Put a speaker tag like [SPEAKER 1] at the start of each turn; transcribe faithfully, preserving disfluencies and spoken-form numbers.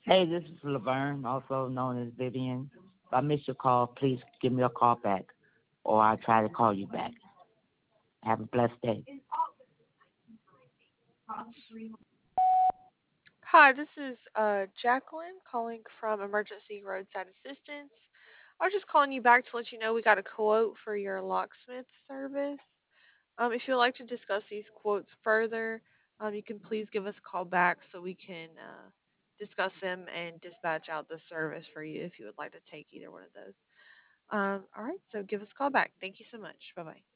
[SPEAKER 1] Hey, this is Laverne, also known as Vivian. If I miss your call, please give me a call back, or I'll try to call you back. Have a blessed day.
[SPEAKER 2] Hi, this is uh, Jacqueline calling from Emergency Roadside Assistance. I was just calling you back to let you know we got a quote for your locksmith service. Um, if you'd like to discuss these quotes further, um, you can please give us a call back so we can uh, discuss them and dispatch out the service for you if you would like to take either one of those. Um, all right, so give us a call back. Thank you so much. Bye bye.